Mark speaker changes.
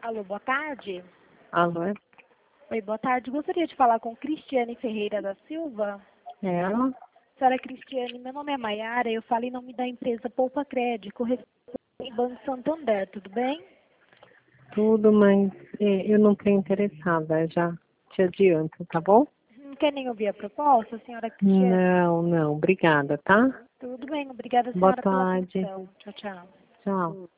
Speaker 1: Alô, boa tarde.
Speaker 2: Alô,
Speaker 1: Oi, boa tarde. Gostaria de falar com Cristiane Ferreira da Silva.
Speaker 2: é ela?
Speaker 1: Senhora Cristiane, meu nome é Maiara, eu falo em nome da empresa Poupa Crédito, correspondente ao Banco Santander, tudo bem?
Speaker 2: Tudo, mas eu não estou interessada, já te adianto, tá bom?
Speaker 1: Não quer nem ouvir a proposta, senhora Cristiane?
Speaker 2: Não, obrigada, tá?
Speaker 1: Tudo bem, obrigada,
Speaker 2: Boa
Speaker 1: senhora, pela
Speaker 2: tarde,
Speaker 1: atenção. Tchau, tchau.
Speaker 2: tchau.